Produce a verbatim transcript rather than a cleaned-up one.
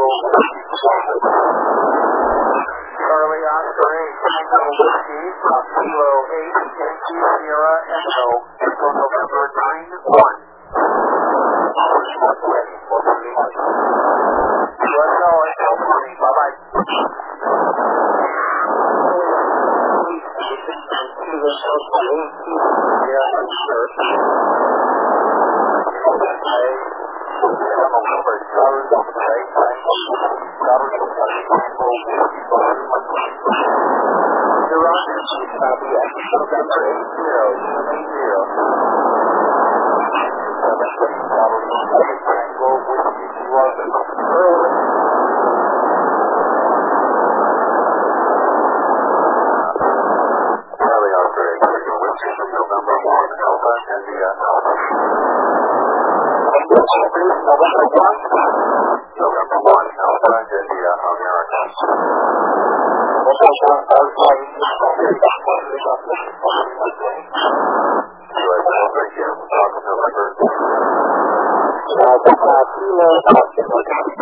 Charlie Oscar eight, Tango Whiskey, Kilo eight, Yankee Sierra Echo, Echo November nine one. Let's go, Echo twenty, bye-bye. Kilo